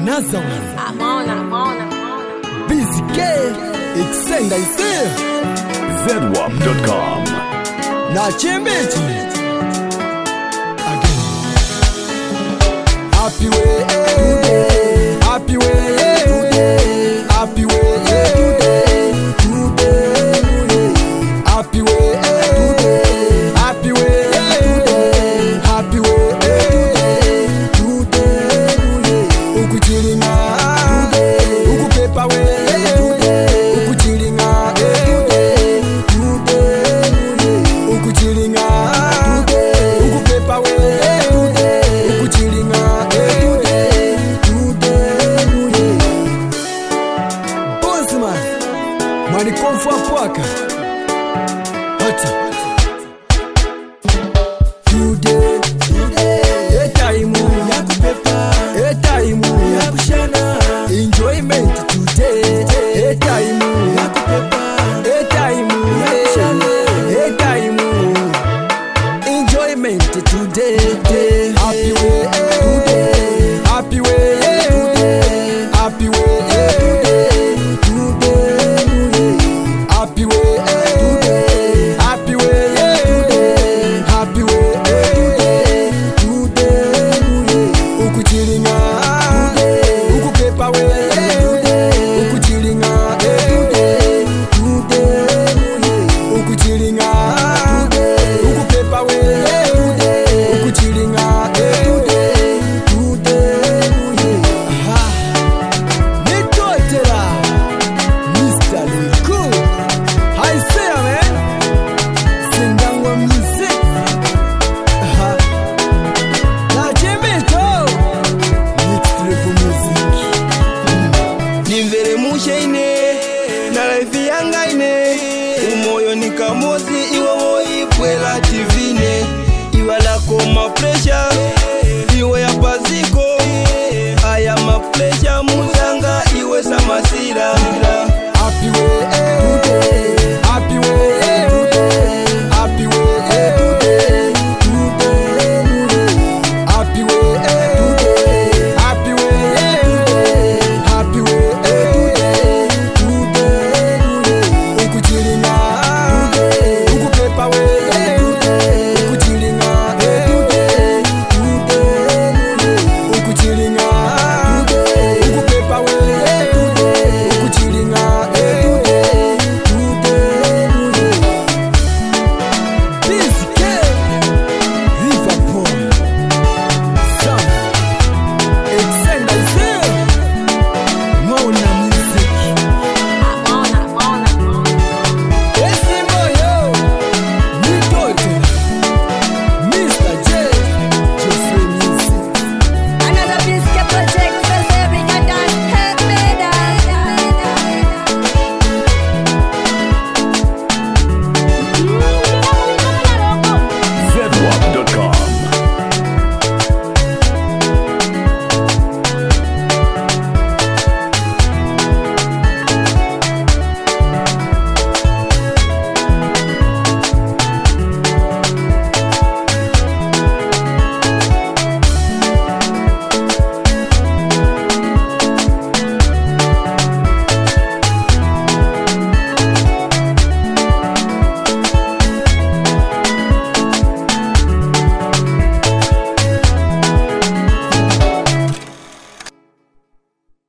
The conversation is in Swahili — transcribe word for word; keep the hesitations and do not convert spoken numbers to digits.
Naza Amona, amona, amona. Busy K Extenda isi zedwap dot com Na chimbichi Again Happy way today, happy way today, happy way today, today, happy way today, happy way today, happy way today, today, ukuchilinga today, ukupepa we today, ukuchilinga today, today, ukuchilinga today, ukupepa we today, ukuchilinga Mani konfu apwaka Hati Today Today Etaimu Yakupepa Etaimu Yakushana Enjoyment today Etaimu Yakupepa Etaimu Yakushana Etaimu Enjoyment today Happy way today Happy way today Happy way Umoyo ni kamozi iwo ipuela tivine Iwala koma presha Iwe ya paziko Aya mapresha muzanga iwe samasira